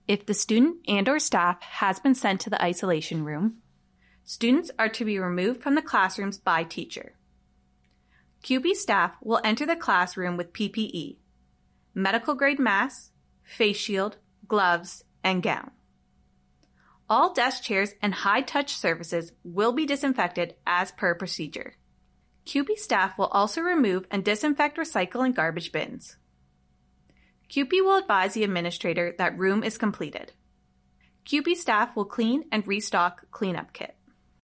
If the student and/or staff has been sent to the isolation room, students are to be removed from the classrooms by teacher. CUPE staff will enter the classroom with PPE, medical-grade mask, face shield, gloves, and gown. All desk chairs and high-touch surfaces will be disinfected as per procedure. CUPE staff will also remove and disinfect recycle and garbage bins. CUPE will advise the administrator that room is completed. CUPE staff will clean and restock cleanup kits.